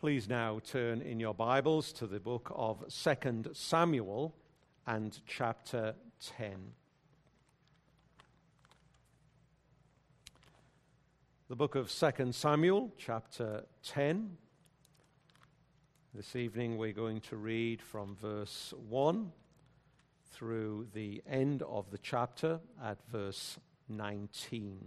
Please now turn in your Bibles to the book of 2 Samuel and chapter 10. The book of 2 Samuel, chapter 10. This evening we're going to read from verse 1 through the end of the chapter at verse 19.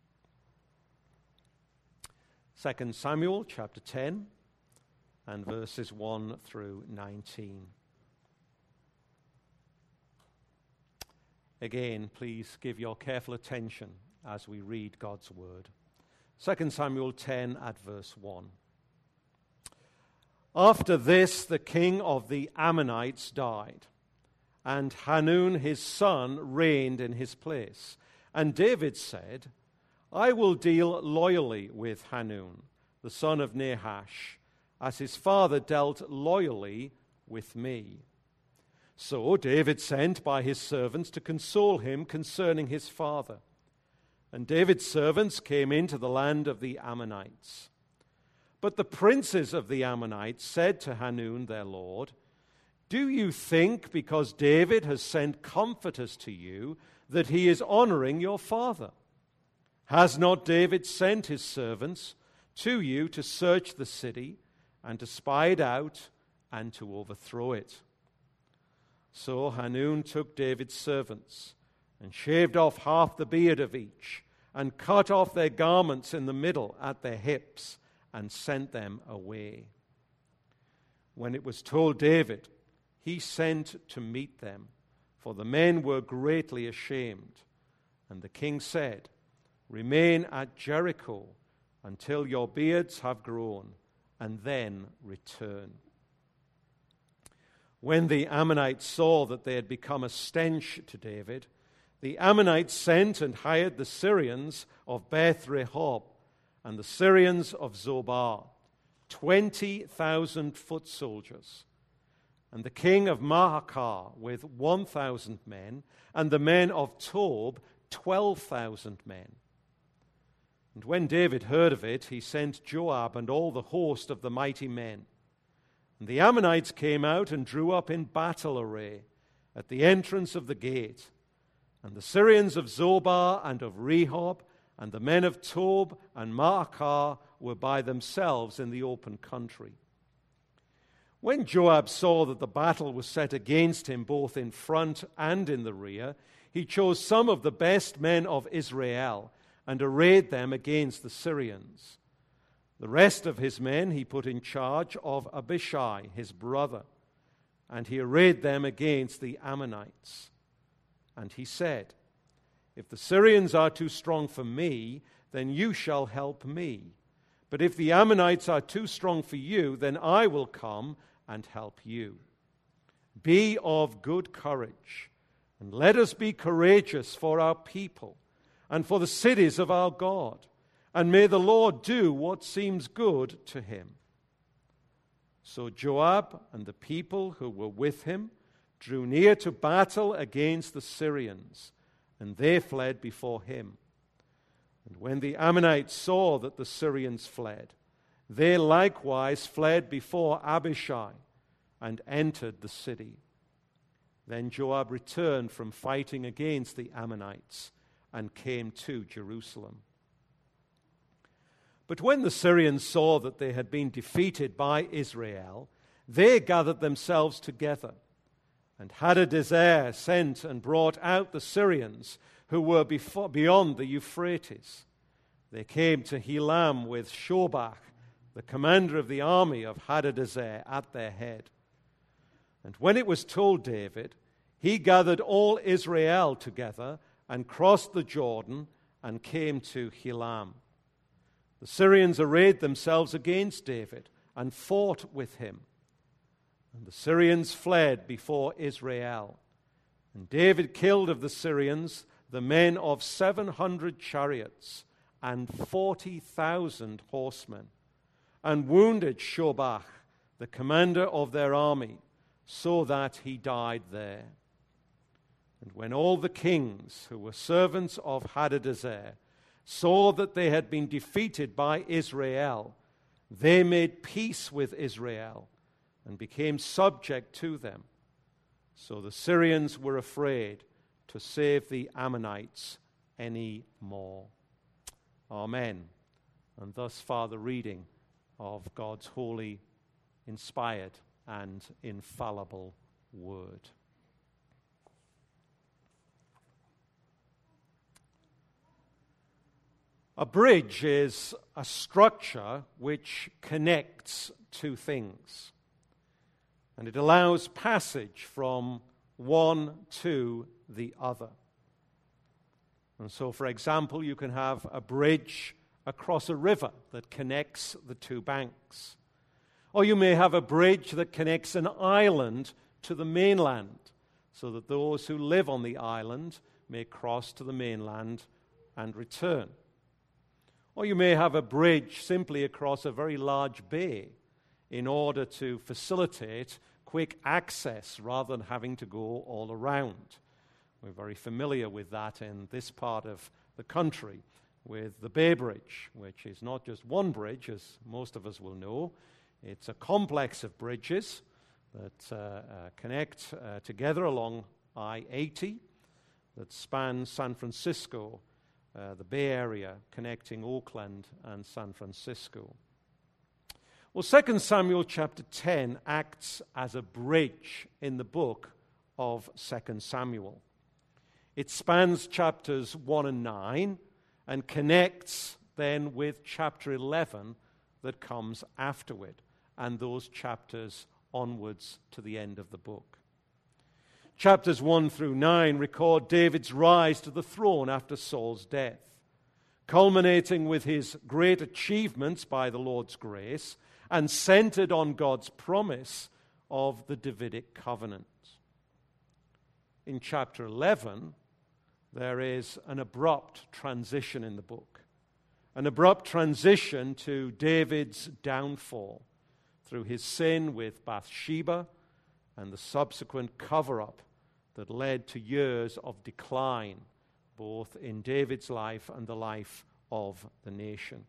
2 Samuel, chapter 10. And verses 1 through 19. Again, please give your careful attention as we read God's word. 2 Samuel 10 at verse 1. After this, the king of the Ammonites died, and Hanun his son reigned in his place. And David said, I will deal loyally with Hanun, the son of Nahash, as his father dealt loyally with me. So David sent by his servants to console him concerning his father. And David's servants came into the land of the Ammonites. But the princes of the Ammonites said to Hanun their lord, Do you think because David has sent comforters to you that he is honoring your father? Has not David sent his servants to you to search the city and to spy it out, and to overthrow it? So Hanun took David's servants, and shaved off half the beard of each, and cut off their garments in the middle at their hips, and sent them away. When it was told David, he sent to meet them, for the men were greatly ashamed. And the king said, Remain at Jericho until your beards have grown, and then return. When the Ammonites saw that they had become a stench to David, the Ammonites sent and hired the Syrians of Beth Rehob and the Syrians of Zobah, 20,000 foot soldiers, and the king of Maacah with 1,000 men, and the men of Tob 12,000 men. And when David heard of it, he sent Joab and all the host of the mighty men. And the Ammonites came out and drew up in battle array at the entrance of the gate. And the Syrians of Zobah and of Rehob and the men of Tob and Maacah were by themselves in the open country. When Joab saw that the battle was set against him both in front and in the rear, he chose some of the best men of Israel and arrayed them against the Syrians. The rest of his men he put in charge of Abishai, his brother, and he arrayed them against the Ammonites. And he said, If the Syrians are too strong for me, then you shall help me. But if the Ammonites are too strong for you, then I will come and help you. Be of good courage, and let us be courageous for our people and for the cities of our God, and may the Lord do what seems good to him. So Joab and the people who were with him drew near to battle against the Syrians, and they fled before him. And when the Ammonites saw that the Syrians fled, they likewise fled before Abishai and entered the city. Then Joab returned from fighting against the Ammonites and came to Jerusalem. But when the Syrians saw that they had been defeated by Israel, they gathered themselves together. And Hadadezer sent and brought out the Syrians who were beyond the Euphrates. They came to Helam with Shobach, the commander of the army of Hadadezer, at their head. And when it was told David, he gathered all Israel together and crossed the Jordan and came to Helam. The Syrians arrayed themselves against David and fought with him. And the Syrians fled before Israel. And David killed of the Syrians the men of 700 chariots and 40,000 horsemen, and wounded Shobach, the commander of their army, so that he died there. And when all the kings who were servants of Hadadezer saw that they had been defeated by Israel, They made peace with Israel and became subject to them. So the Syrians were afraid to save the Ammonites any more. Amen. And thus far the reading of God's holy, inspired, and infallible word. A bridge is a structure which connects two things, and it allows passage from one to the other. And so, for example, you can have a bridge across a river that connects the two banks. Or you may have a bridge that connects an island to the mainland, so that those who live on the island may cross to the mainland and return. Or you may have a bridge simply across a very large bay in order to facilitate quick access rather than having to go all around. We're very familiar with that in this part of the country with the Bay Bridge, which is not just one bridge, as most of us will know. It's a complex of bridges that connect together along I-80 that spans San Francisco, the Bay Area, connecting Oakland and San Francisco. Well, 2 Samuel chapter 10 acts as a bridge in the book of 2 Samuel. It spans chapters 1 and 9 and connects then with chapter 11 that comes afterward, and those chapters onwards to the end of the book. Chapters 1 through 9 record David's rise to the throne after Saul's death, culminating with his great achievements by the Lord's grace and centered on God's promise of the Davidic covenant. In chapter 11, there is an abrupt transition in the book, an abrupt transition to David's downfall through his sin with Bathsheba and the subsequent cover-up that led to years of decline, both in David's life and the life of the nation.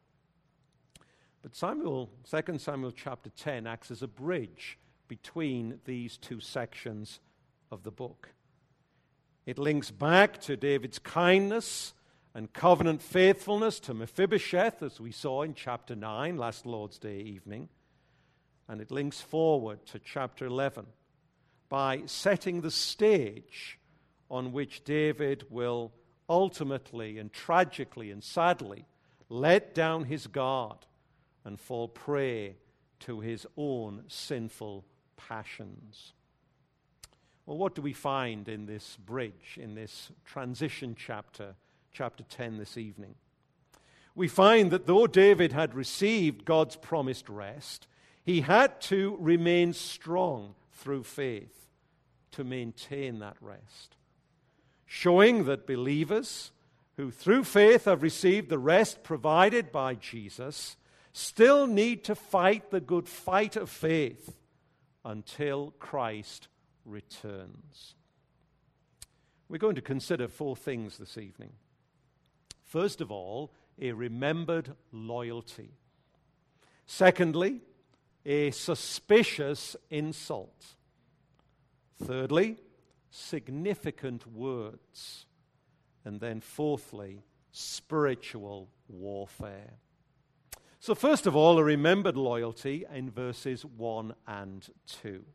But 2 Samuel chapter 10 acts as a bridge between these two sections of the book. It links back to David's kindness and covenant faithfulness to Mephibosheth, as we saw in chapter 9, last Lord's Day evening. And it links forward to chapter 11 by setting the stage on which David will ultimately and tragically and sadly let down his guard and fall prey to his own sinful passions. Well, what do we find in this bridge, in this transition chapter, chapter 10 this evening? We find that though David had received God's promised rest, he had to remain strong through faith to maintain that rest, showing that believers who through faith have received the rest provided by Jesus still need to fight the good fight of faith until Christ returns. We're going to consider 4 things this evening. First of all, a remembered loyalty. Secondly, a suspicious insult. Thirdly, significant words. And then fourthly, spiritual warfare. So first of all, a remembered loyalty in verses 1 and 2.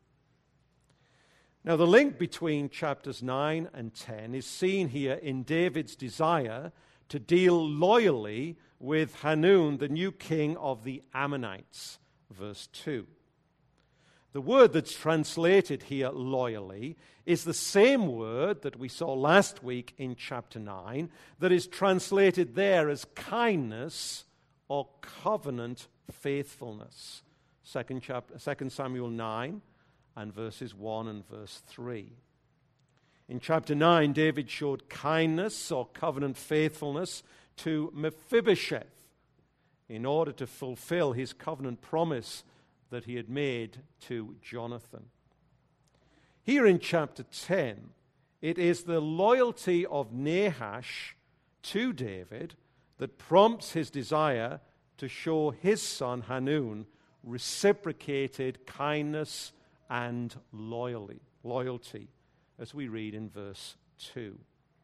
Now, the link between chapters 9 and 10 is seen here in David's desire to deal loyally with Hanun, the new king of the Ammonites, verse 2. The word that's translated here, loyally, is the same word that we saw last week in chapter 9 that is translated there as kindness or covenant faithfulness. 2 Samuel 9 and verses 1 and verse 3. In chapter 9, David showed kindness or covenant faithfulness to Mephibosheth in order to fulfill his covenant promise that he had made to Jonathan. Here in chapter 10, it is the loyalty of Nahash to David that prompts his desire to show his son Hanun reciprocated kindness and loyalty, as we read in verse 2.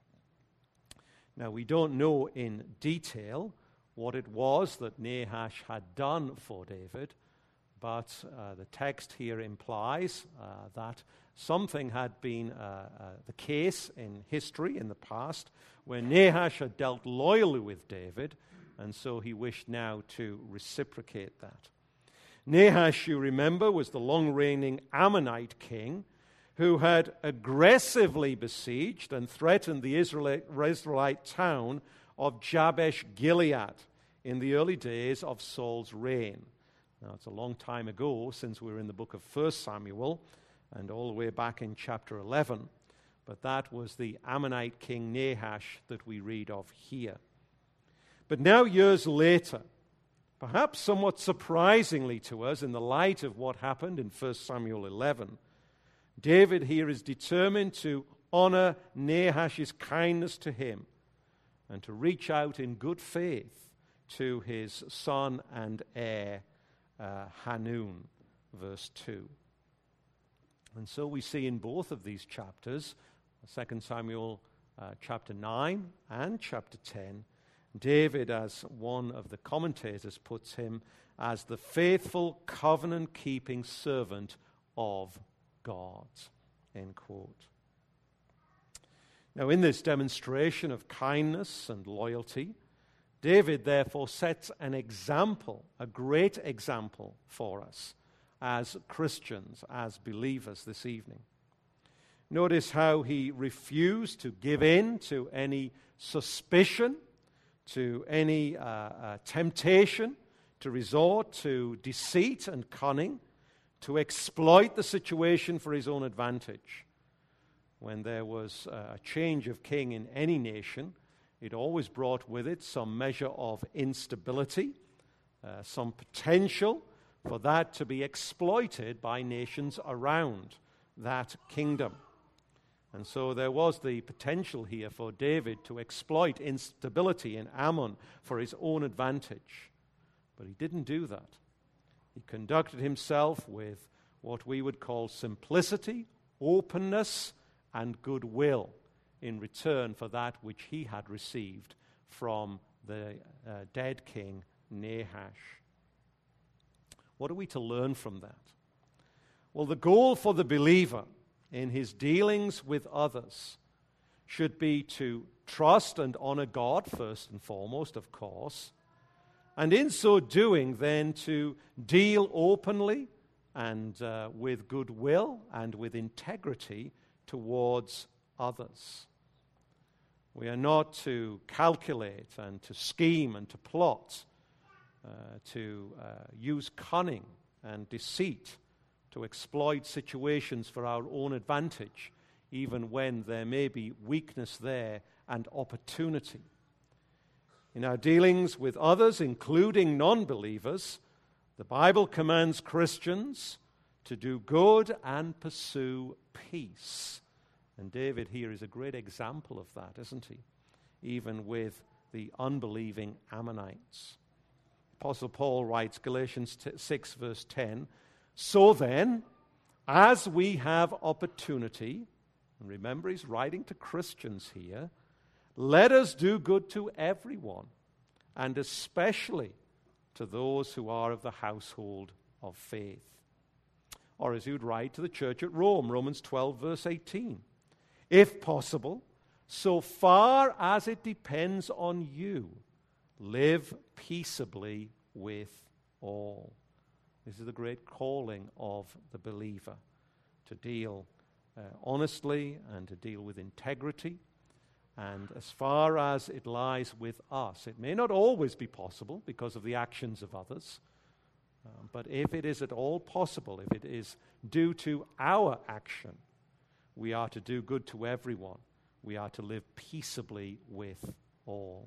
Now, we don't know in detail what it was that Nahash had done for David, but the text here implies that something had been the case in history in the past where Nahash had dealt loyally with David, and so he wished now to reciprocate that. Nahash, you remember, was the long-reigning Ammonite king who had aggressively besieged and threatened the Israelite town of Jabesh Gilead in the early days of Saul's reign. Now, it's a long time ago since we were in the book of 1 Samuel and all the way back in chapter 11, but that was the Ammonite king Nahash that we read of here. But now, years later, perhaps somewhat surprisingly to us in the light of what happened in 1 Samuel 11, David here is determined to honor Nahash's kindness to him and to reach out in good faith to his son and heir, Hanun, verse 2. And so we see in both of these chapters, 2 Samuel chapter 9 and chapter 10, David, as one of the commentators puts him, as the faithful covenant-keeping servant of God, end quote. Now, in this demonstration of kindness and loyalty, David therefore sets an example, a great example for us as Christians, as believers this evening. Notice how he refused to give in to any suspicion, to any temptation to resort to deceit and cunning, to exploit the situation for his own advantage. When there was a change of king in any nation, it always brought with it some measure of instability, some potential for that to be exploited by nations around that kingdom. And so there was the potential here for David to exploit instability in Ammon for his own advantage. But he didn't do that. He conducted himself with what we would call simplicity, openness, and goodwill in return for that which he had received from the dead king Nahash. What are we to learn from that? Well, the goal for the believer in his dealings with others should be to trust and honor God first and foremost, of course, and in so doing then to deal openly and with goodwill and with integrity towards others. We are not to calculate and to scheme and to plot, to use cunning and deceit to exploit situations for our own advantage, even when there may be weakness there and opportunity. In our dealings with others, including non-believers, the Bible commands Christians to do good and pursue peace. And David here is a great example of that, isn't he? Even with the unbelieving Ammonites. Apostle Paul writes, Galatians 6, verse 10, "So then, as we have opportunity," and remember he's writing to Christians here, "let us do good to everyone, and especially to those who are of the household of faith." Or as he would write to the church at Rome, Romans 12, verse 18, "If possible, so far as it depends on you, live peaceably with all." This is the great calling of the believer, to deal honestly and to deal with integrity. And as far as it lies with us, it may not always be possible because of the actions of others, but if it is at all possible, if it is due to our action, we are to do good to everyone. We are to live peaceably with all.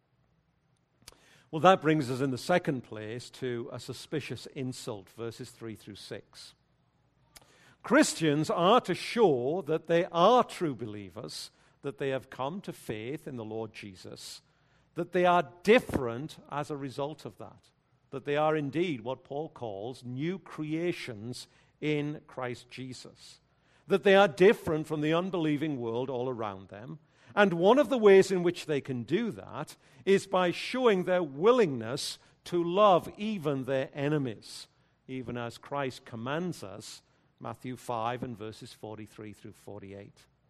Well, that brings us in the second place to a suspicious insult, verses 3 through 6. Christians are to show that they are true believers, that they have come to faith in the Lord Jesus, that they are different as a result of that. that they are indeed what Paul calls new creations in Christ Jesus, that they are different from the unbelieving world all around them. And one of the ways in which they can do that is by showing their willingness to love even their enemies, even as Christ commands us, Matthew 5 and verses 43 through 48.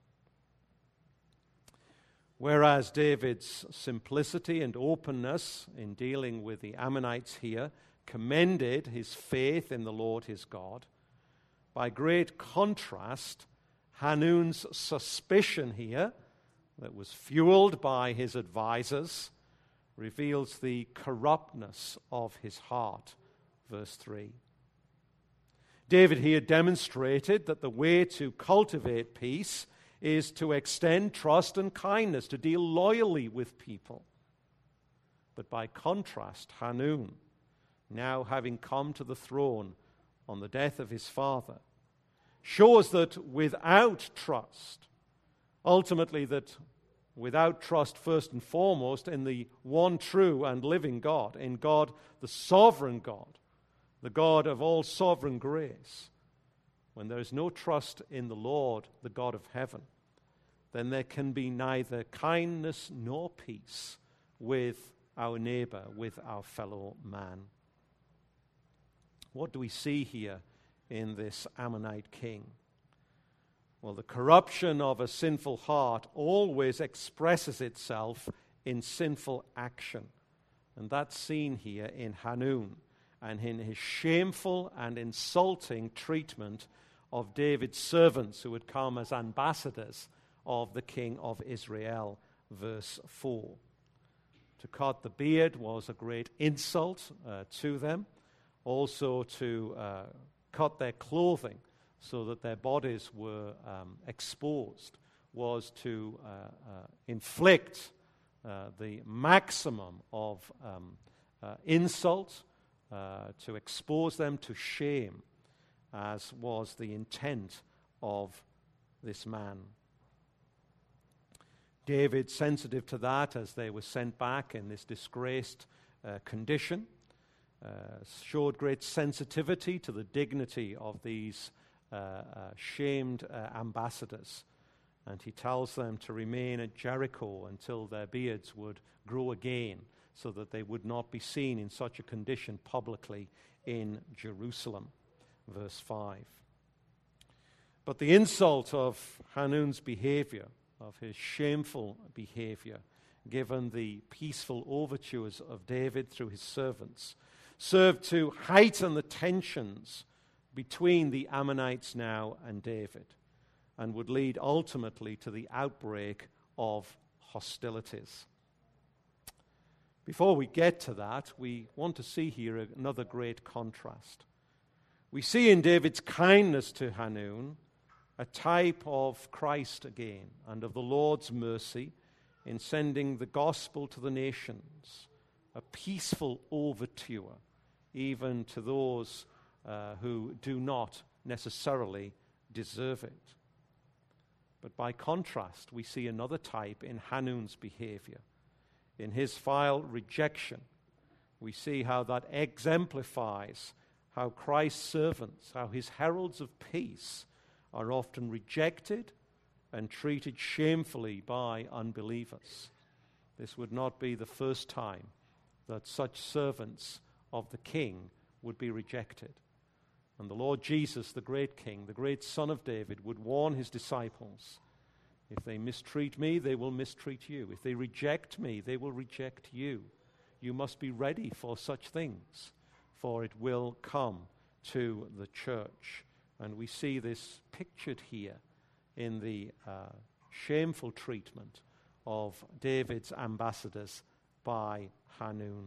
Whereas David's simplicity and openness in dealing with the Ammonites here commended his faith in the Lord his God, by great contrast, Hanun's suspicion here, that was fueled by his advisors, reveals the corruptness of his heart. Verse 3. David here demonstrated that the way to cultivate peace is to extend trust and kindness, to deal loyally with people. But by contrast, Hanun, now having come to the throne on the death of his father, shows that without trust, ultimately that without trust first and foremost in the one true and living God, in God, the sovereign God, the God of all sovereign grace, when there is no trust in the Lord, the God of heaven, then there can be neither kindness nor peace with our neighbor, with our fellow man. What do we see here in this Ammonite king? Well, the corruption of a sinful heart always expresses itself in sinful action. And that's seen here in Hanun and in his shameful and insulting treatment of David's servants who had come as ambassadors of the king of Israel. Verse 4. To cut the beard was a great insult to them. Also to cut their clothing so that their bodies were exposed was to inflict the maximum of insult, to expose them to shame, as was the intent of this man. David, sensitive to that as they were sent back in this disgraced condition, showed great sensitivity to the dignity of these shamed ambassadors. And he tells them to remain at Jericho until their beards would grow again, so that they would not be seen in such a condition publicly in Jerusalem. Verse 5. But the insult of Hanun's behavior, of his shameful behavior, given the peaceful overtures of David through his servants, served to heighten the tensions between the Ammonites now and David, and would lead ultimately to the outbreak of hostilities. Before we get to that, we want to see here another great contrast. We see in David's kindness to Hanun a type of Christ again, and of the Lord's mercy in sending the gospel to the nations, a peaceful overture, even to those who do not necessarily deserve it. But by contrast, we see another type in Hanun's behavior. In his vile rejection, we see how that exemplifies how Christ's servants, how his heralds of peace, are often rejected and treated shamefully by unbelievers. This would not be the first time that such servants of the King would be rejected. And the Lord Jesus, the great King, the great Son of David, would warn his disciples, if they mistreat me, they will mistreat you. If they reject me, they will reject you. You must be ready for such things, for it will come to the church. And we see this pictured here in the shameful treatment of David's ambassadors by Hanun.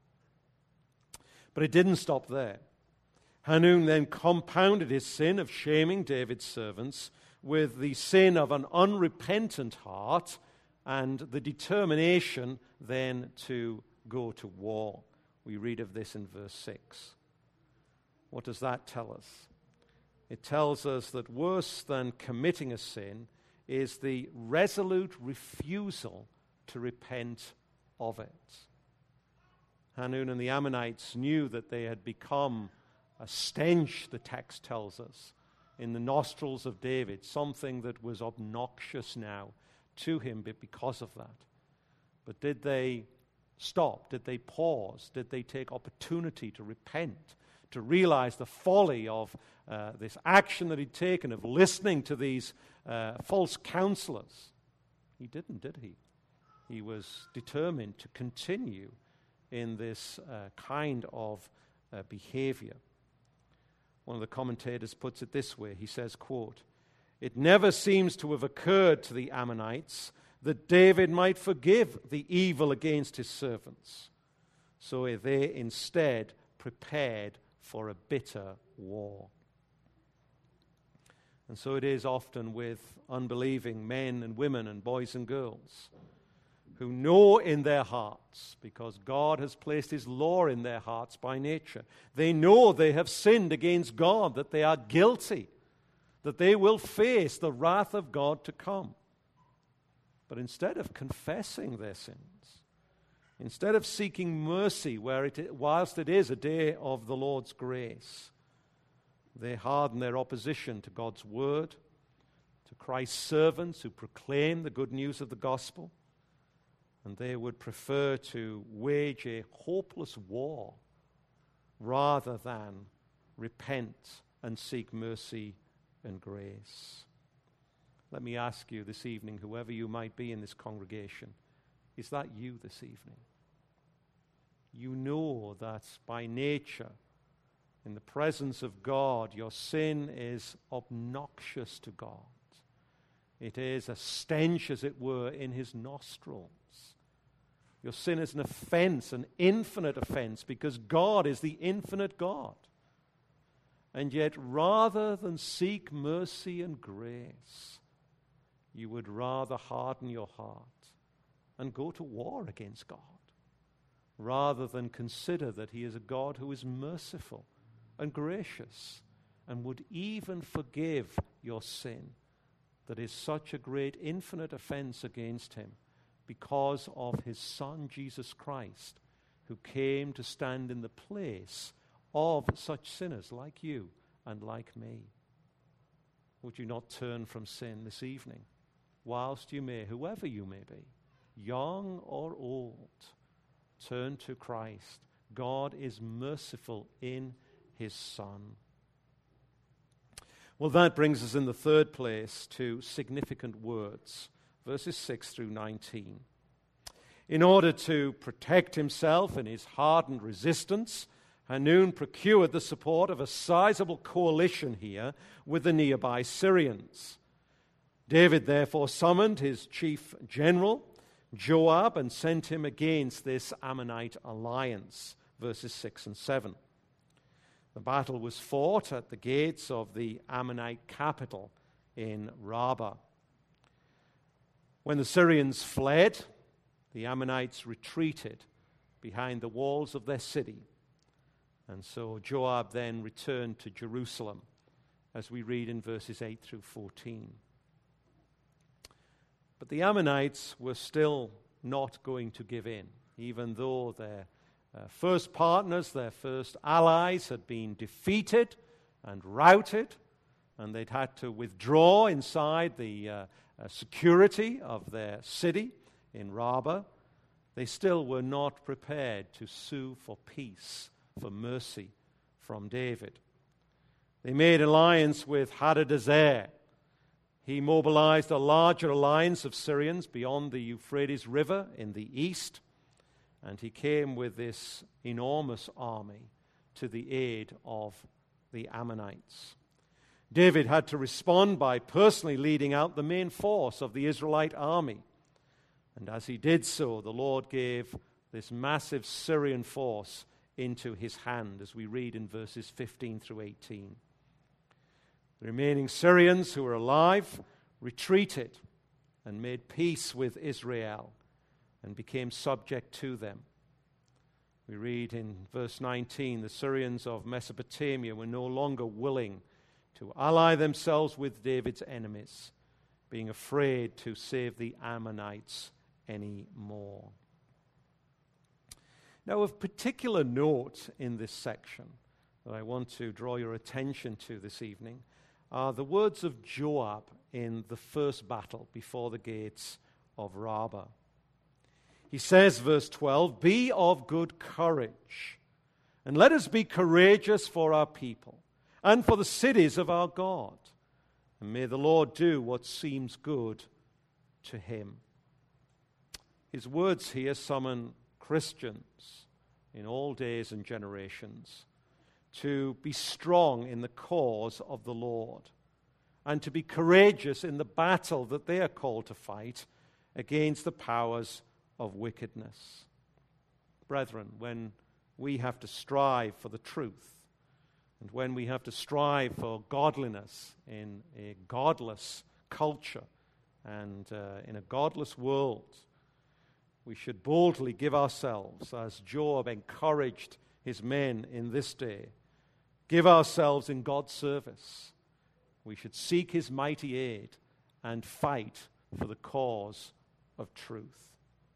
But it didn't stop there. Hanun then compounded his sin of shaming David's servants with the sin of an unrepentant heart and the determination then to go to war. We read of this in verse 6. What does that tell us? It tells us that worse than committing a sin is the resolute refusal to repent of it. Hanun and the Ammonites knew that they had become a stench, the text tells us, in the nostrils of David, something that was obnoxious now to him because of that. But did they stop? Did they pause? Did they take opportunity to repent, to realize the folly of this action that he'd taken, of listening to these false counselors? He didn't, did he? He was determined to continue in this kind of behavior. One of the commentators puts it this way. He says, quote, "It never seems to have occurred to the Ammonites that David might forgive the evil against his servants. So they instead prepared for a bitter war." And so it is often with unbelieving men and women and boys and girls who know in their hearts, because God has placed his law in their hearts by nature, they know they have sinned against God, that they are guilty, that they will face the wrath of God to come. But instead of confessing their sins, instead of seeking mercy whilst it is a day of the Lord's grace, they harden their opposition to God's word, to Christ's servants who proclaim the good news of the gospel, and they would prefer to wage a hopeless war rather than repent and seek mercy and grace. Let me ask you this evening, whoever you might be in this congregation, is that you this evening? You know that by nature, in the presence of God, your sin is obnoxious to God. It is a stench, as it were, in his nostrils. Your sin is an offense, an infinite offense, because God is the infinite God. And yet, rather than seek mercy and grace, you would rather harden your heart and go to war against God, rather than consider that he is a God who is merciful and gracious and would even forgive your sin that is such a great infinite offense against him, because of his Son, Jesus Christ, who came to stand in the place of such sinners like you and like me. Would you not turn from sin this evening, whilst you may, whoever you may be, young or old, turn to Christ. God is merciful in his Son. Well, that brings us in the third place to significant words. Verses 6 through 19. In order to protect himself in his hardened resistance, Hanun procured the support of a sizable coalition here with the nearby Syrians. David therefore summoned his chief general, Joab, and sent him against this Ammonite alliance. Verses 6 and 7. The battle was fought at the gates of the Ammonite capital in Rabbah. When the Syrians fled, the Ammonites retreated behind the walls of their city. And so Joab then returned to Jerusalem, as we read in verses 8 through 14. But the Ammonites were still not going to give in, even though their first partners, their first allies had been defeated and routed, and they'd had to withdraw inside the security of their city in Rabbah. They still were not prepared to sue for peace, for mercy from David. They made alliance with Hadadezer. He mobilized a larger alliance of Syrians beyond the Euphrates River in the east, and he came with this enormous army to the aid of the Ammonites. David had to respond by personally leading out the main force of the Israelite army. And as he did so, the Lord gave this massive Syrian force into his hand, as we read in verses 15 through 18. The remaining Syrians who were alive retreated and made peace with Israel and became subject to them. We read in verse 19, the Syrians of Mesopotamia were no longer willing to ally themselves with David's enemies, being afraid to save the Ammonites any more. Now, of particular note in this section that I want to draw your attention to this evening are the words of Joab in the first battle before the gates of Rabbah. He says, verse 12, "Be of good courage, and let us be courageous for our people and for the cities of our God. And may the Lord do what seems good to him." His words here summon Christians in all days and generations to be strong in the cause of the Lord and to be courageous in the battle that they are called to fight against the powers of wickedness. Brethren, when we have to strive for the truth, and when we have to strive for godliness in a godless culture and in a godless world, we should boldly give ourselves, as Joab encouraged his men in this day, give ourselves in God's service. We should seek his mighty aid and fight for the cause of truth.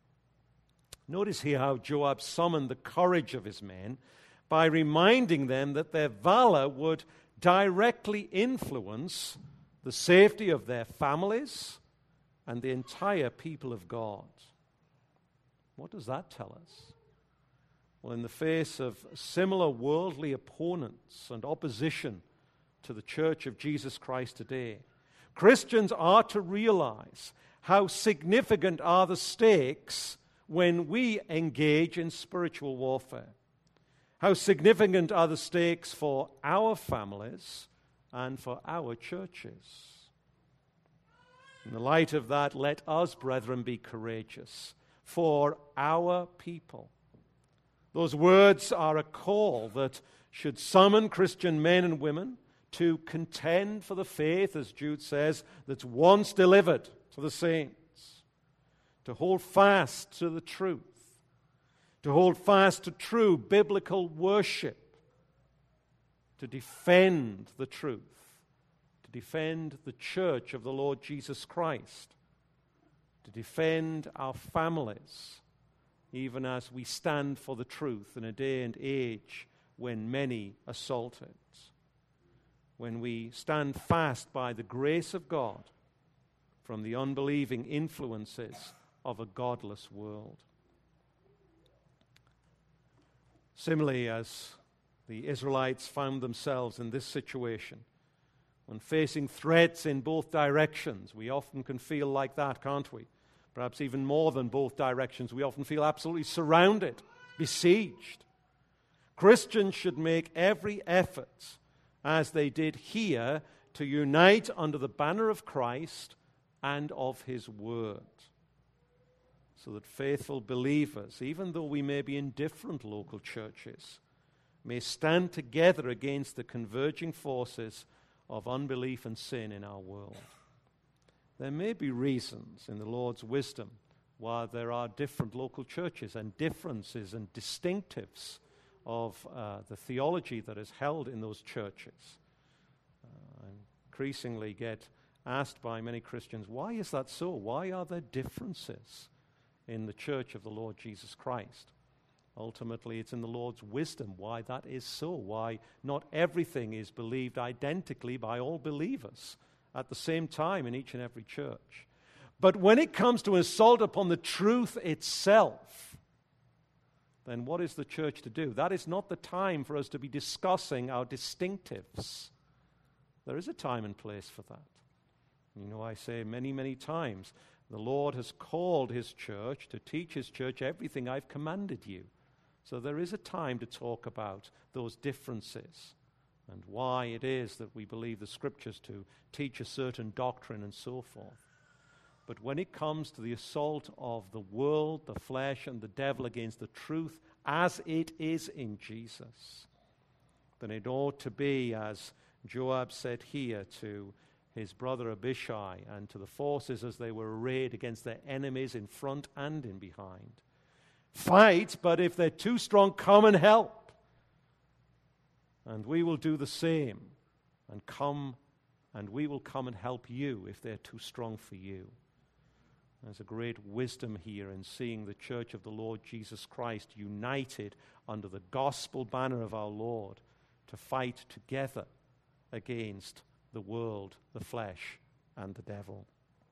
Notice here how Joab summoned the courage of his men by reminding them that their valor would directly influence the safety of their families and the entire people of God. What does that tell us? Well, in the face of similar worldly opponents and opposition to the Church of Jesus Christ today, Christians are to realize how significant are the stakes when we engage in spiritual warfare. How significant are the stakes for our families and for our churches. In the light of that, let us, brethren, be courageous for our people. Those words are a call that should summon Christian men and women to contend for the faith, as Jude says, that's once delivered to the saints, to hold fast to the truth, to hold fast to true biblical worship, to defend the truth, to defend the church of the Lord Jesus Christ, to defend our families, even as we stand for the truth in a day and age when many assault it, when we stand fast by the grace of God from the unbelieving influences of a godless world. Similarly, as the Israelites found themselves in this situation, when facing threats in both directions, we often can feel like that, can't we? Perhaps even more than both directions. We often feel absolutely surrounded, besieged. Christians should make every effort, as they did here, to unite under the banner of Christ and of his word, so that faithful believers, even though we may be in different local churches, may stand together against the converging forces of unbelief and sin in our world. There may be reasons in the Lord's wisdom why there are different local churches and differences and distinctives of the theology that is held in those churches. I increasingly get asked by many Christians, why is that so? Why are there differences in the church of the Lord Jesus Christ? Ultimately, it's in the Lord's wisdom why that is so, why not everything is believed identically by all believers at the same time in each and every church. But when it comes to assault upon the truth itself, then what is the church to do? That is not the time for us to be discussing our distinctives. There is a time and place for that. You know, I say many, many times, the Lord has called his church to teach his church everything I've commanded you. So there is a time to talk about those differences and why it is that we believe the Scriptures to teach a certain doctrine and so forth. But when it comes to the assault of the world, the flesh, and the devil against the truth as it is in Jesus, then it ought to be, as Joab said here to his brother Abishai and to the forces as they were arrayed against their enemies in front and in behind. Fight, but if they're too strong, come and help. And we will do the same and we will come and help you if they're too strong for you. There's a great wisdom here in seeing the church of the Lord Jesus Christ united under the gospel banner of our Lord to fight together against the world, the flesh, and the devil.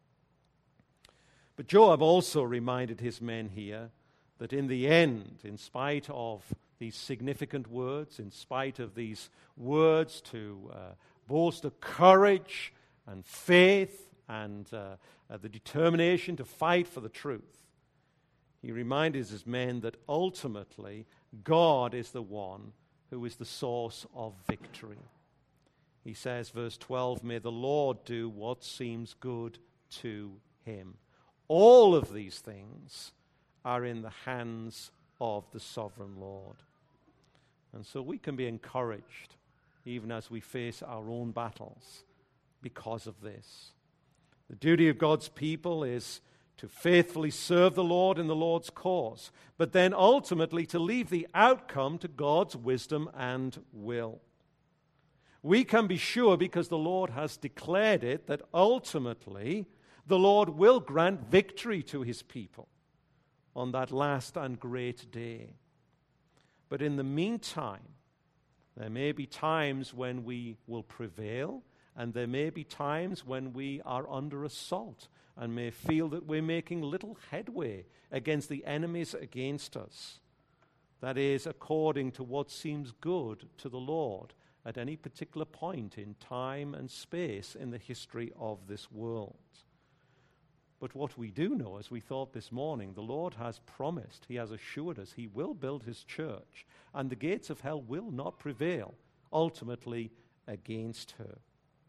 But Joab also reminded his men here that in the end, in spite of these significant words, in spite of these words to boast of courage and faith and the determination to fight for the truth, he reminded his men that ultimately God is the one who is the source of victory. He says, verse 12, "May the Lord do what seems good to him." All of these things are in the hands of the sovereign Lord. And so we can be encouraged even as we face our own battles because of this. The duty of God's people is to faithfully serve the Lord in the Lord's cause, but then ultimately to leave the outcome to God's wisdom and will. We can be sure, because the Lord has declared it, that ultimately the Lord will grant victory to his people on that last and great day. But in the meantime, there may be times when we will prevail, and there may be times when we are under assault and may feel that we're making little headway against the enemies against us. That is, according to what seems good to the Lord at any particular point in time and space in the history of this world. But what we do know, as we thought this morning, the Lord has promised, he has assured us, he will build his church, and the gates of hell will not prevail, ultimately, against her.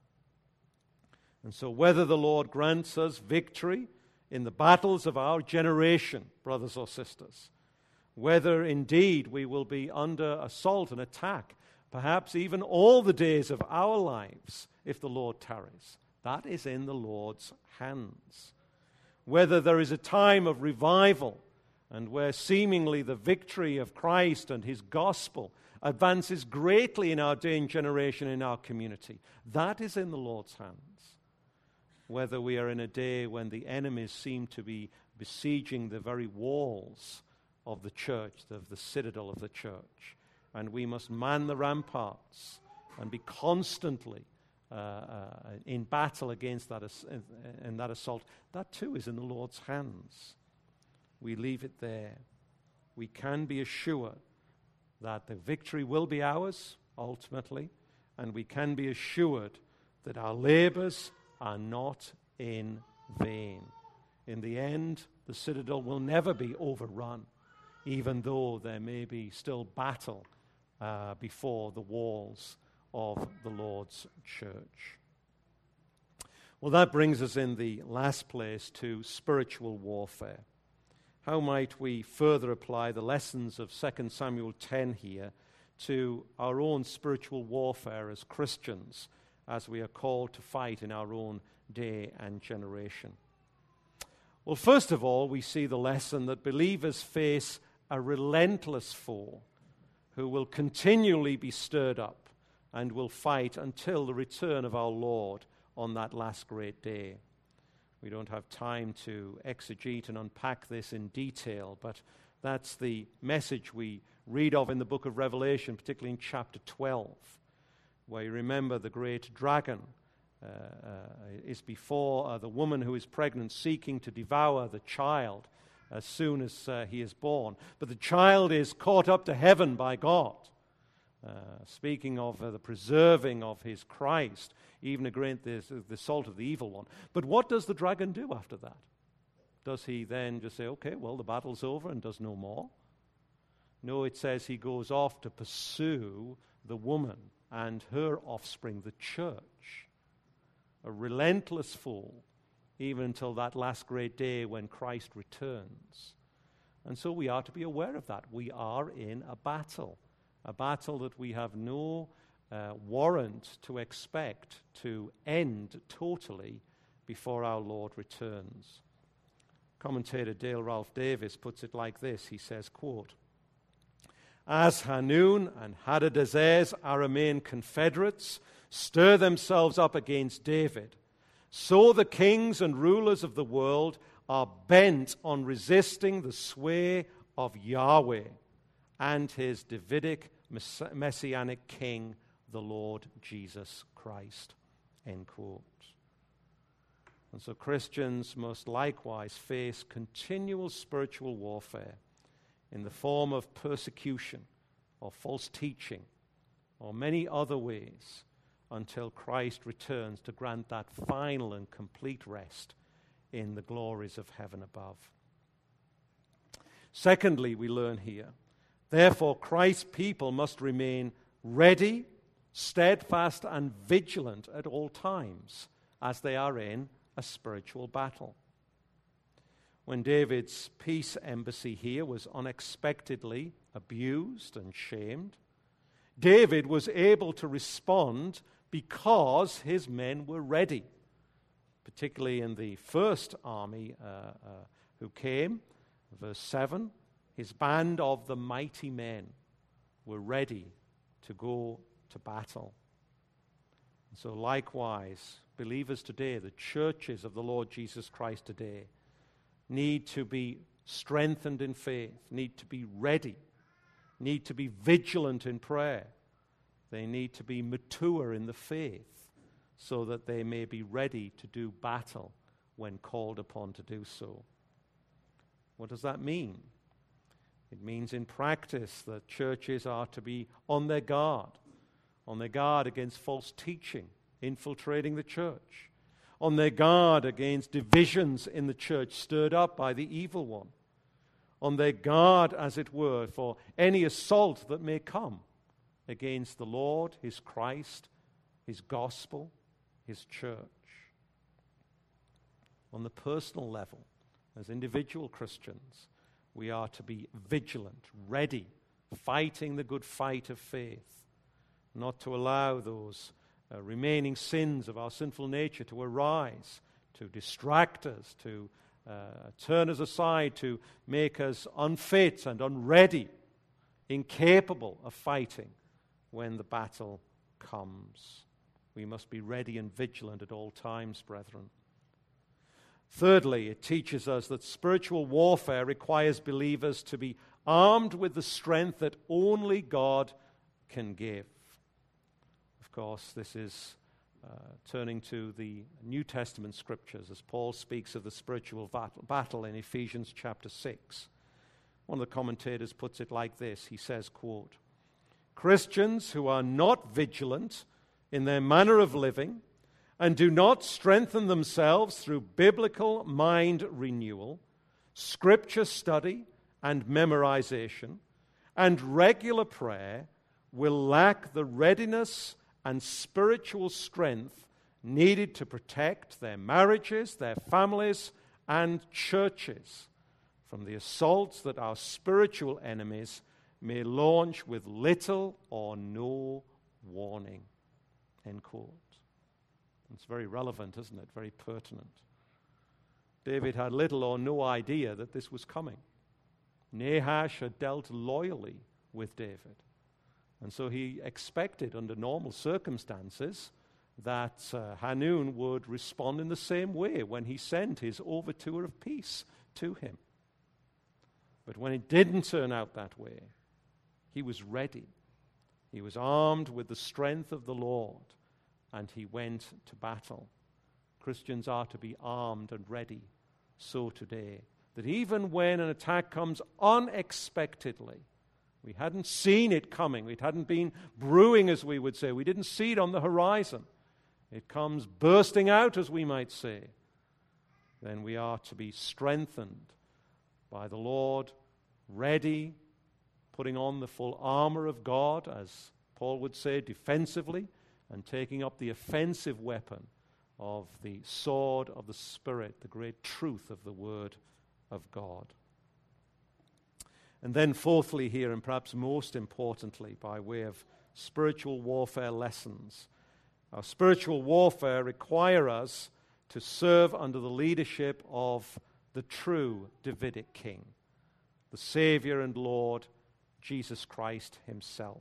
And so whether the Lord grants us victory in the battles of our generation, brothers or sisters, whether indeed we will be under assault and attack, perhaps even all the days of our lives, if the Lord tarries, that is in the Lord's hands. Whether there is a time of revival and where seemingly the victory of Christ and his gospel advances greatly in our day and generation, in our community, that is in the Lord's hands. Whether we are in a day when the enemies seem to be besieging the very walls of the church, of the citadel of the church, and we must man the ramparts and be constantly in battle against that assault, that too is in the Lord's hands. We leave it there. We can be assured that the victory will be ours ultimately, and we can be assured that our labors are not in vain. In the end, the citadel will never be overrun, even though there may be still battle before the walls of the Lord's church. Well, that brings us in the last place to spiritual warfare. How might we further apply the lessons of 2 Samuel 10 here to our own spiritual warfare as Christians, as we are called to fight in our own day and generation? Well, first of all, we see the lesson that believers face a relentless foe who will continually be stirred up and will fight until the return of our Lord on that last great day. We don't have time to exegete and unpack this in detail, but that's the message we read of in the book of Revelation, particularly in chapter 12, where you remember the great dragon is before the woman who is pregnant, seeking to devour the child as soon as he is born. But the child is caught up to heaven by God. Speaking of the preserving of his Christ, even against the assault of the evil one. But what does the dragon do after that? Does he then just say, okay, well, the battle's over, and does no more? No, it says he goes off to pursue the woman and her offspring, the church. A relentless foe, even until that last great day when Christ returns. And so we are to be aware of that. We are in a battle that we have no warrant to expect to end totally before our Lord returns. Commentator Dale Ralph Davis puts it like this. He says, quote, "As Hanun and Hadadezer's Aramean confederates stir themselves up against David, so the kings and rulers of the world are bent on resisting the sway of Yahweh and his Davidic messianic king, the Lord Jesus Christ. End quote. And so Christians must likewise face continual spiritual warfare in the form of persecution or false teaching or many other ways until Christ returns to grant that final and complete rest in the glories of heaven above. Secondly, we learn here, therefore Christ's people must remain ready, steadfast, and vigilant at all times as they are in a spiritual battle. When David's peace embassy here was unexpectedly abused and shamed, David was able to respond because his men were ready, particularly in the first army who came. Verse 7, his band of the mighty men were ready to go to battle. And so likewise, believers today, the churches of the Lord Jesus Christ today, need to be strengthened in faith, need to be ready, need to be vigilant in prayer. They need to be mature in the faith so that they may be ready to do battle when called upon to do so. What does that mean? It means in practice that churches are to be on their guard against false teaching infiltrating the church, on their guard against divisions in the church stirred up by the evil one, on their guard, as it were, for any assault that may come against the Lord, his Christ, his gospel, his church. On the personal level, as individual Christians, we are to be vigilant, ready, fighting the good fight of faith, not to allow those remaining sins of our sinful nature to arise, to distract us, to turn us aside, to make us unfit and unready, incapable of fighting when the battle comes. We must be ready and vigilant at all times, brethren. Thirdly, it teaches us that spiritual warfare requires believers to be armed with the strength that only God can give. Of course, this is turning to the New Testament scriptures as Paul speaks of the spiritual battle in Ephesians chapter 6. One of the commentators puts it like this. He says, quote, "Christians who are not vigilant in their manner of living and do not strengthen themselves through biblical mind renewal, scripture study and memorization, and regular prayer will lack the readiness and spiritual strength needed to protect their marriages, their families, and churches from the assaults that our spiritual enemies may launch with little or no warning." End quote. It's very relevant, isn't it? Very pertinent. David had little or no idea that this was coming. Nahash had dealt loyally with David. And so he expected, under normal circumstances, that Hanun would respond in the same way when he sent his overture of peace to him. But when it didn't turn out that way, he was ready. He was armed with the strength of the Lord, and he went to battle. Christians are to be armed and ready so today, that even when an attack comes unexpectedly, we hadn't seen it coming, it hadn't been brewing, as we would say, we didn't see it on the horizon, it comes bursting out, as we might say, then we are to be strengthened by the Lord, ready, putting on the full armor of God, as Paul would say, defensively, and taking up the offensive weapon of the sword of the Spirit, the great truth of the Word of God. And then fourthly here, and perhaps most importantly, by way of spiritual warfare lessons, our spiritual warfare require us to serve under the leadership of the true Davidic King, the Savior and Lord, Jesus Christ himself.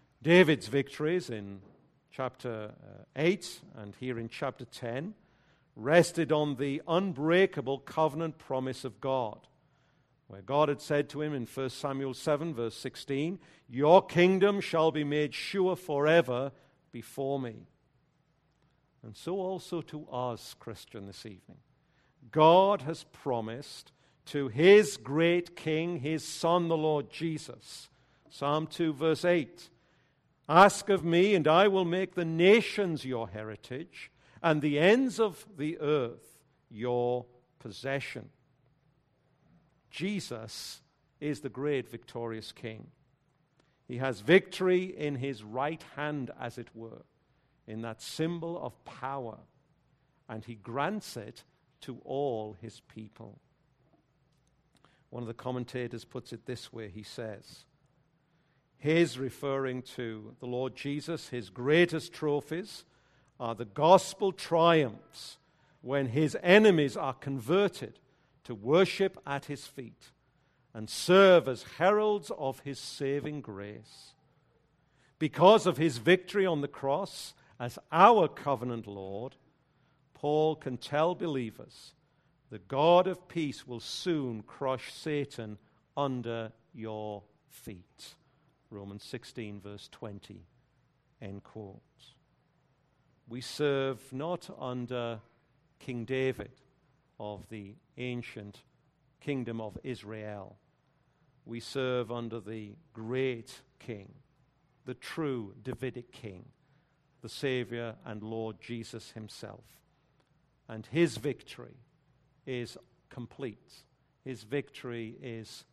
David's victories in chapter 8 and here in chapter 10 rested on the unbreakable covenant promise of God, where God had said to him in 1 Samuel 7, verse 16, "Your kingdom shall be made sure forever before me." And so also to us, Christian, this evening. God has promised to his great King, his Son, the Lord Jesus. Psalm 2, verse 8, "Ask of me, and I will make the nations your heritage, and the ends of the earth your possession." Jesus is the great victorious King. He has victory in his right hand, as it were, in that symbol of power, and he grants it to all his people. One of the commentators puts it this way. He says, his, referring to the Lord Jesus, his greatest trophies are the gospel triumphs when his enemies are converted to worship at his feet and serve as heralds of his saving grace. Because of his victory on the cross as our covenant Lord, Paul can tell believers, the God of peace will soon crush Satan under your feet. Romans 16, verse 20, end quote. We serve not under King David of the ancient kingdom of Israel. We serve under the great King, the true Davidic King, the Savior and Lord Jesus himself. And his victory is complete. His victory is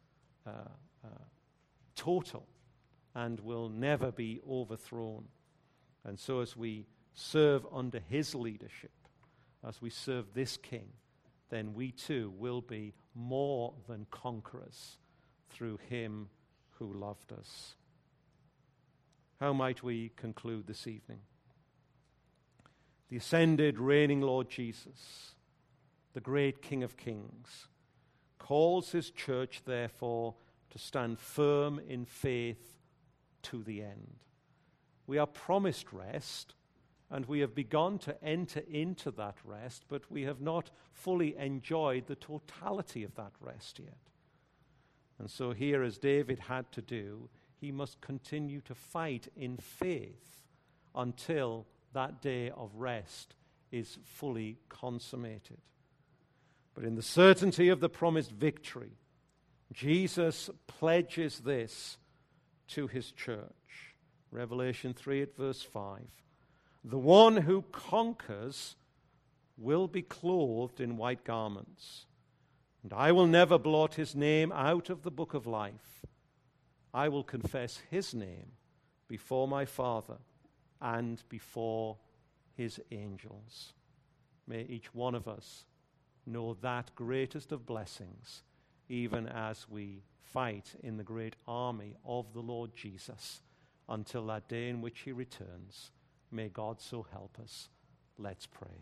total and will never be overthrown. And so as we serve under his leadership, as we serve this King, then we too will be more than conquerors through him who loved us. How might we conclude this evening? The ascended, reigning Lord Jesus, the great King of Kings, calls his church, therefore, to stand firm in faith to the end. We are promised rest, and we have begun to enter into that rest, but we have not fully enjoyed the totality of that rest yet. And so here, as David had to do, he must continue to fight in faith until that day of rest is fully consummated. But in the certainty of the promised victory, Jesus pledges this to his church. Revelation 3 at verse 5. The one who conquers will be clothed in white garments, and I will never blot his name out of the book of life. I will confess his name before my Father and before his angels. May each one of us know that greatest of blessings, even as we fight in the great army of the Lord Jesus until that day in which he returns. May God so help us. Let's pray.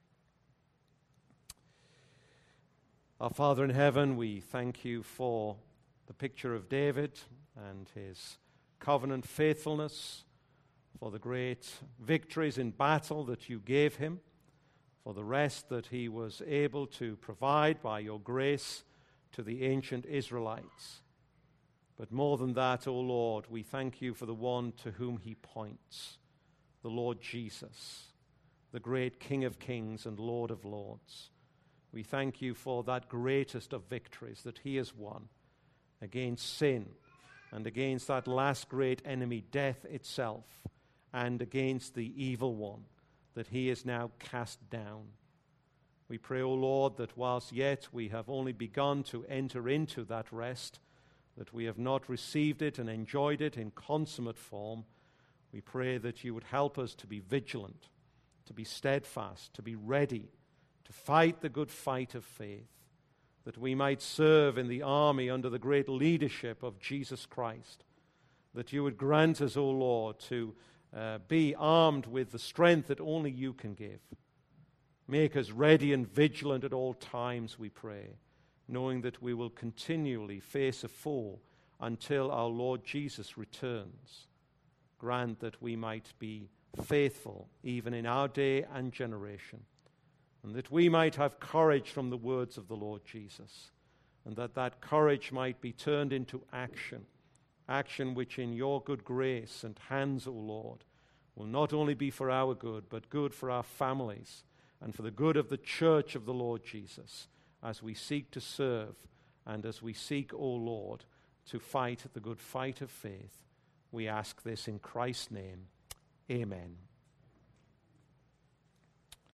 Our Father in heaven, we thank you for the picture of David and his covenant faithfulness, for the great victories in battle that you gave him, for the rest that he was able to provide by your grace to the ancient Israelites. But more than that, O Lord, we thank you for the one to whom he points, the Lord Jesus, the great King of kings and Lord of lords. We thank you for that greatest of victories that he has won against sin and against that last great enemy, death itself, and against the evil one that he is now cast down. We pray, O Lord, that whilst yet we have only begun to enter into that rest, that we have not received it and enjoyed it in consummate form, we pray that you would help us to be vigilant, to be steadfast, to be ready, to fight the good fight of faith, that we might serve in the army under the great leadership of Jesus Christ, that you would grant us, O Lord, to be armed with the strength that only you can give. Make us ready and vigilant at all times, we pray, knowing that we will continually face a foe until our Lord Jesus returns. Grant that we might be faithful even in our day and generation, and that we might have courage from the words of the Lord Jesus, and that courage might be turned into action, action which in your good grace and hands, O Lord, will not only be for our good, but good for our families and for the good of the church of the Lord Jesus, as we seek to serve and as we seek, O Lord, to fight the good fight of faith. We ask this in Christ's name. Amen.